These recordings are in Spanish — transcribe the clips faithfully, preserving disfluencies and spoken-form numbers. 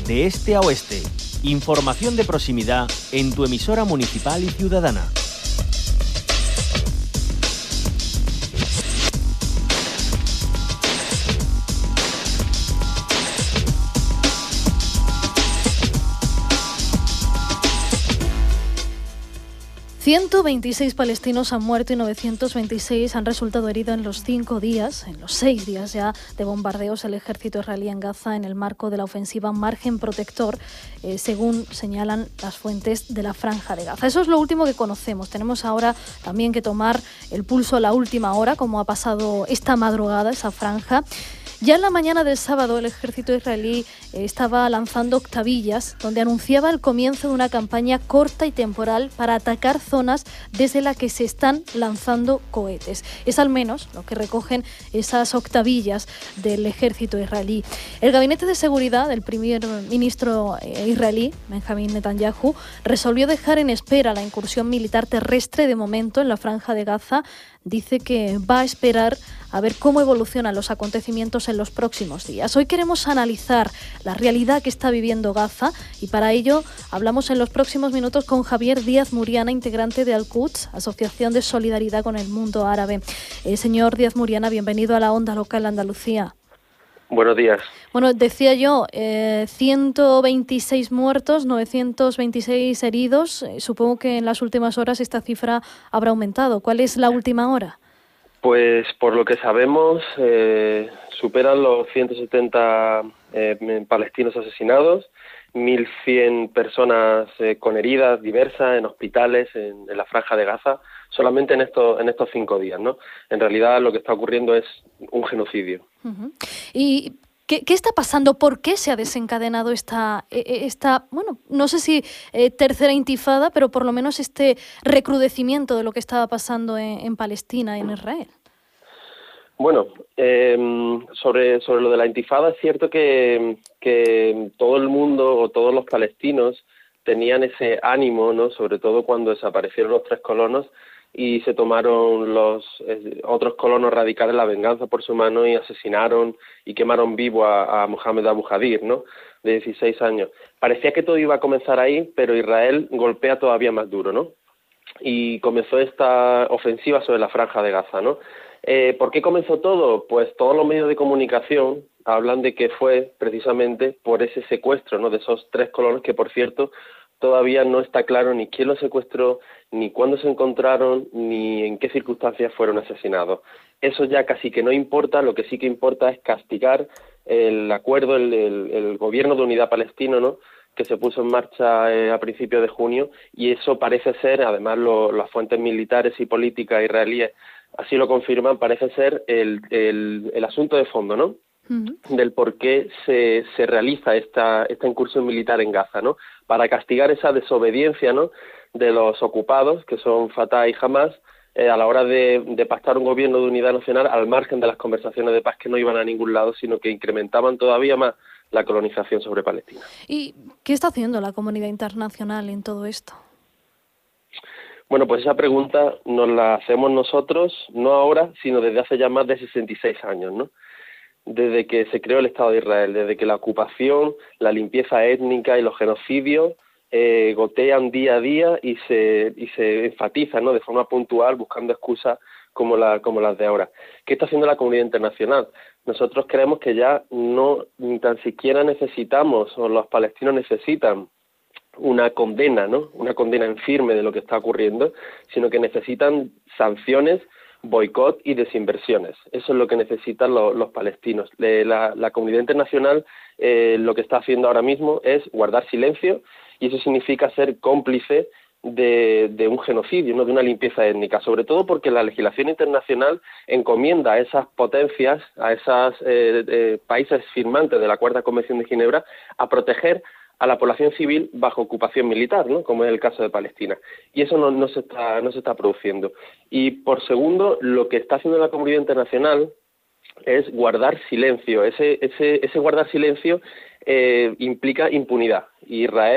de este a oeste. Información de proximidad en tu emisora municipal y ciudadana. ciento veintiséis palestinos han muerto y novecientos veintiséis han resultado heridos en los cinco días, en los seis días ya de bombardeos del ejército israelí en Gaza en el marco de la ofensiva Margen Protector, eh, según señalan las fuentes de la Franja de Gaza. Eso es lo último que conocemos. Tenemos ahora también que tomar el pulso a la última hora, como ha pasado esta madrugada, esa franja. Ya en la mañana del sábado el ejército israelí eh, estaba lanzando octavillas donde anunciaba el comienzo de una campaña corta y temporal para atacar zonas desde las que se están lanzando cohetes. Es al menos lo que recogen esas octavillas del ejército israelí. El gabinete de seguridad del primer ministro eh, israelí, Benjamín Netanyahu, resolvió dejar en espera la incursión militar terrestre de momento en la Franja de Gaza. Dice que va a esperar a ver cómo evolucionan los acontecimientos en los próximos días. Hoy queremos analizar la realidad que está viviendo Gaza y para ello hablamos en los próximos minutos con Javier Díaz Muriana, integrante de Al-Quds, Asociación de Solidaridad con el Mundo Árabe. Eh, señor Díaz Muriana, bienvenido a la Onda Local Andalucía. Buenos días. Bueno, decía yo, eh, ciento veintiséis muertos, novecientos veintiséis heridos. Eh, supongo que en las últimas horas esta cifra habrá aumentado. ¿Cuál es la última hora? Pues por lo que sabemos, eh, superan los ciento setenta eh, palestinos asesinados, mil cien personas eh, con heridas diversas en hospitales en, en la Franja de Gaza, solamente en estos en estos cinco días, ¿no? En realidad lo que está ocurriendo es un genocidio. Uh-huh. ¿Y qué, qué está pasando? ¿Por qué se ha desencadenado esta, esta bueno, no sé si eh, tercera intifada, pero por lo menos este recrudecimiento de lo que estaba pasando en, en Palestina, en Israel? Bueno, eh, sobre sobre lo de la intifada es cierto que, que todo el mundo o todos los palestinos tenían ese ánimo, ¿no? Sobre todo cuando desaparecieron los tres colonos y se tomaron los eh, otros colonos radicales la venganza por su mano y asesinaron y quemaron vivo a, a Mohamed Abu Jadir, ¿no? De dieciséis años. Parecía que todo iba a comenzar ahí, pero Israel golpea todavía más duro, ¿no? Y comenzó esta ofensiva sobre la Franja de Gaza, ¿no? Eh, ¿Por qué comenzó todo? Pues todos los medios de comunicación hablan de que fue precisamente por ese secuestro, ¿no? De esos tres colonos que, por cierto, todavía no está claro ni quién los secuestró, ni cuándo se encontraron, ni en qué circunstancias fueron asesinados. Eso ya casi que no importa, lo que sí que importa es castigar el acuerdo, el, el, el gobierno de unidad palestino, ¿no? Que se puso en marcha eh, a principios de junio, y eso parece ser, además lo, las fuentes militares y políticas israelíes así lo confirman, parece ser el, el, el asunto de fondo, ¿no? Uh-huh. Del por qué se, se realiza esta, esta incursión militar en Gaza, ¿no? Para castigar esa desobediencia, ¿no? De los ocupados, que son Fatah y Hamas, eh, a la hora de, de pactar un gobierno de unidad nacional al margen de las conversaciones de paz que no iban a ningún lado, sino que incrementaban todavía más la colonización sobre Palestina. ¿Y qué está haciendo la comunidad internacional en todo esto? Bueno, pues esa pregunta nos la hacemos nosotros, no ahora, sino desde hace ya más de sesenta y seis años, ¿no? Desde que se creó el Estado de Israel, desde que la ocupación, la limpieza étnica y los genocidios eh, gotean día a día y se y se enfatizan, ¿no? De forma puntual, buscando excusas como la como las de ahora. ¿Qué está haciendo la comunidad internacional? Nosotros creemos que ya no ni tan siquiera necesitamos, o los palestinos necesitan, una condena, ¿no? Una condena en firme de lo que está ocurriendo, sino que necesitan sanciones, boicot y desinversiones. Eso es lo que necesitan lo, los palestinos. La, la comunidad internacional eh, lo que está haciendo ahora mismo es guardar silencio, y eso significa ser cómplice de, de un genocidio, ¿no? De una limpieza étnica, sobre todo porque la legislación internacional encomienda a esas potencias, a esos eh, eh, países firmantes de la Cuarta Convención de Ginebra, a proteger a la población civil bajo ocupación militar, ¿no? Como es el caso de Palestina. Y eso no, no se está no se está produciendo. Y por segundo, lo que está haciendo la comunidad internacional es guardar silencio. Ese ese ese guardar silencio eh, implica impunidad. Y Israel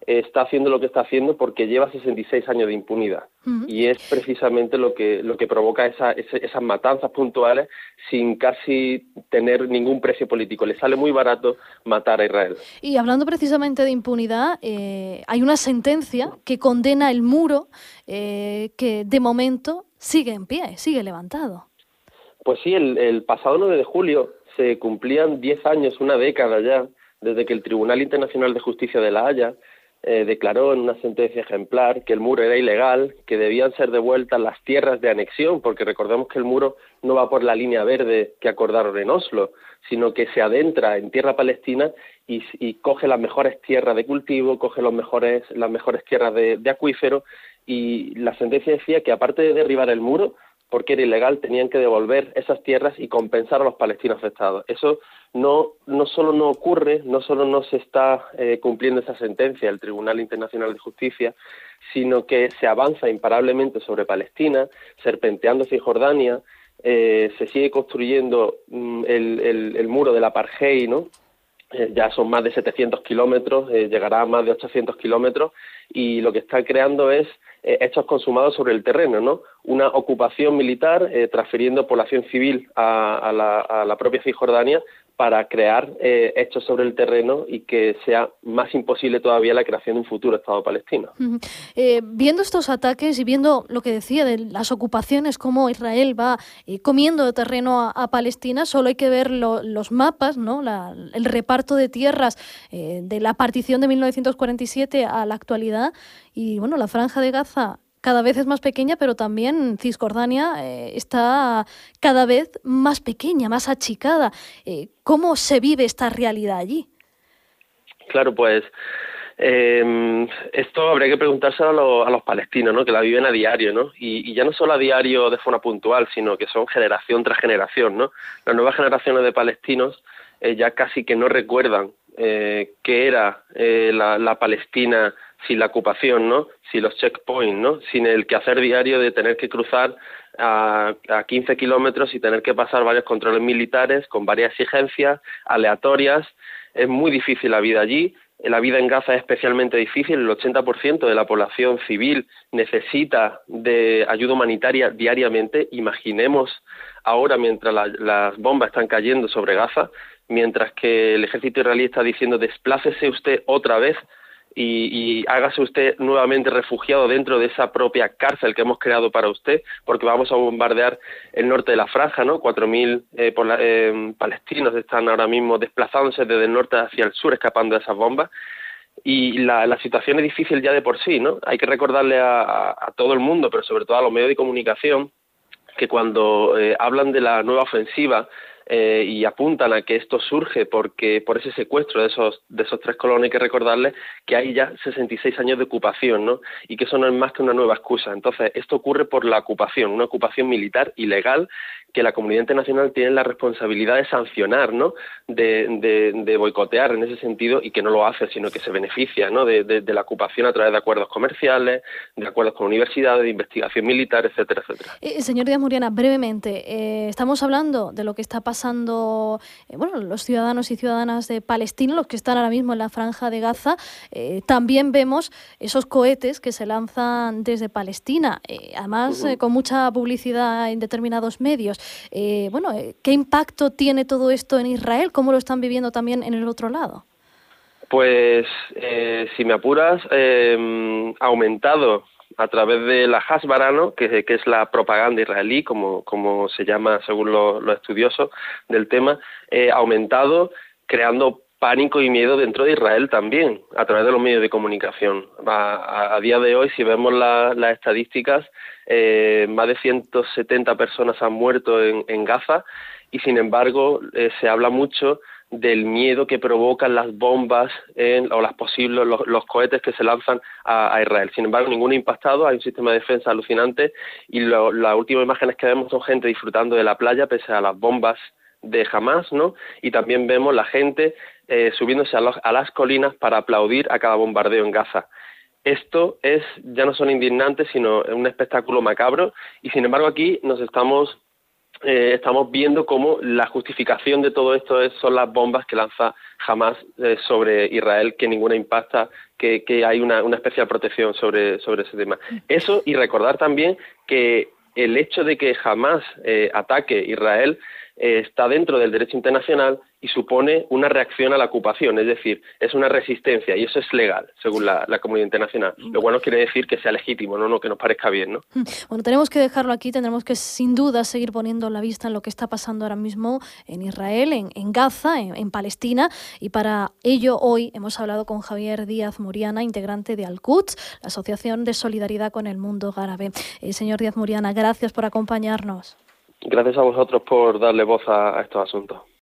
está haciendo lo que está haciendo porque lleva sesenta y seis años de impunidad. Uh-huh. Y es precisamente lo que lo que provoca esa, esa, esas matanzas puntuales sin casi tener ningún precio político. Le sale muy barato matar a Israel. Y hablando precisamente de impunidad, eh, hay una sentencia que condena el muro eh, que de momento sigue en pie, sigue levantado. Pues sí, el, el pasado nueve de julio se cumplían diez años, una década ya, desde que el Tribunal Internacional de Justicia de La Haya eh, declaró en una sentencia ejemplar que el muro era ilegal, que debían ser devueltas las tierras de anexión, porque recordemos que el muro no va por la línea verde que acordaron en Oslo, sino que se adentra en tierra palestina y, y coge las mejores tierras de cultivo, coge los mejores, las mejores tierras de, de acuífero, y la sentencia decía que aparte de derribar el muro, porque era ilegal, tenían que devolver esas tierras y compensar a los palestinos afectados. Eso no no solo no ocurre, no solo no se está eh, cumpliendo esa sentencia del Tribunal Internacional de Justicia, sino que se avanza imparablemente sobre Palestina, serpenteando Cisjordania, eh, se sigue construyendo mm, el, el, el muro del apartheid, ¿no? Eh, ya son más de setecientos kilómetros, eh, llegará a más de ochocientos kilómetros, y lo que está creando es eh, hechos consumados sobre el terreno, ¿no? Una ocupación militar, eh, transfiriendo población civil a, a, la, a la propia Cisjordania para crear eh, hechos sobre el terreno y que sea más imposible todavía la creación de un futuro Estado palestino. Uh-huh. Eh, viendo estos ataques y viendo lo que decía de las ocupaciones, cómo Israel va eh, comiendo de terreno a, a Palestina, solo hay que ver lo, los mapas, ¿no? La, el reparto de tierras eh, de la partición de mil novecientos cuarenta y siete a la actualidad, y bueno, la Franja de Gaza cada vez es más pequeña, pero también Cisjordania eh, está cada vez más pequeña, más achicada. Eh, ¿Cómo se vive esta realidad allí? Claro, pues eh, esto habría que preguntárselo a, lo, a los palestinos, ¿no? Que la viven a diario, ¿no? Y, y ya no solo a diario de forma puntual, sino que son generación tras generación, ¿no? Las nuevas generaciones de palestinos eh, ya casi que no recuerdan eh, qué era eh, la, la Palestina sin la ocupación, ¿no? Sin los checkpoints, ¿no? Sin el quehacer diario de tener que cruzar a, a quince kilómetros y tener que pasar varios controles militares con varias exigencias aleatorias. Es muy difícil la vida allí. La vida en Gaza es especialmente difícil. El ochenta por ciento de la población civil necesita de ayuda humanitaria diariamente. Imaginemos ahora, mientras la, las bombas están cayendo sobre Gaza, mientras que el ejército israelí está diciendo desplácese usted otra vez y, y hágase usted nuevamente refugiado dentro de esa propia cárcel que hemos creado para usted, porque vamos a bombardear el norte de la franja, ¿no? Cuatro mil eh, eh, palestinos están ahora mismo desplazándose desde el norte hacia el sur, escapando de esas bombas, y la, la situación es difícil ya de por sí, ¿no? Hay que recordarle a, a, a todo el mundo, pero sobre todo a los medios de comunicación, que cuando eh, hablan de la nueva ofensiva, Eh, y apuntan a que esto surge porque por ese secuestro de esos de esos tres colonos, hay que recordarles que hay ya sesenta y seis años de ocupación, ¿no? Y que eso no es más que una nueva excusa. Entonces, esto ocurre por la ocupación, una ocupación militar ilegal que la comunidad internacional tiene la responsabilidad de sancionar, ¿no? De, de, de boicotear en ese sentido, y que no lo hace, sino que se beneficia, ¿no? De, de, de la ocupación a través de acuerdos comerciales, de acuerdos con universidades, de investigación militar, etcétera, etcétera. Eh, señor Díaz Muriana, brevemente, eh, estamos hablando de lo que está pasando, eh, bueno, los ciudadanos y ciudadanas de Palestina, los que están ahora mismo en la Franja de Gaza. Eh, también vemos esos cohetes que se lanzan desde Palestina, eh, además uh-huh. eh, con mucha publicidad en determinados medios. Eh, bueno, eh, ¿qué impacto tiene todo esto en Israel? ¿Cómo lo están viviendo también en el otro lado? Pues, eh, si me apuras, eh, ha aumentado a través de la Hasbara, ¿no? que, que es la propaganda israelí, como, como se llama según los, los estudiosos del tema, eh, ha aumentado, creando pánico y miedo dentro de Israel también, a través de los medios de comunicación. A, a, a día de hoy, si vemos la, las estadísticas, eh, más de ciento setenta personas han muerto en, en Gaza, y sin embargo eh, se habla mucho del miedo que provocan las bombas en, o las posibles los, los cohetes que se lanzan a, a Israel. Sin embargo, ninguno ha impactado, hay un sistema de defensa alucinante, y lo, las últimas imágenes que vemos son gente disfrutando de la playa pese a las bombas de Hamas, ¿no? Y también vemos la gente eh, subiéndose a, los, a las colinas para aplaudir a cada bombardeo en Gaza. Esto es ya no son indignantes, sino un espectáculo macabro, y sin embargo aquí nos estamos eh, estamos viendo cómo la justificación de todo esto es, son las bombas que lanza Hamás eh, sobre Israel, que ninguna impacta, que, que hay una, una especial protección sobre, sobre ese tema. Eso, y recordar también que el hecho de que Hamás eh, ataque Israel eh, está dentro del derecho internacional y supone una reacción a la ocupación, es decir, es una resistencia y eso es legal, según la, la comunidad internacional. Lo cual no quiere decir que sea legítimo, no, no que nos parezca bien, ¿no? Bueno, tenemos que dejarlo aquí, tendremos que sin duda seguir poniendo la vista en lo que está pasando ahora mismo en Israel, en, en Gaza, en, en Palestina, y para ello hoy hemos hablado con Javier Díaz Muriana, integrante de Al-Quds, la Asociación de Solidaridad con el Mundo Árabe. Eh, señor Díaz Muriana, gracias por acompañarnos. Gracias a vosotros por darle voz a, a estos asuntos.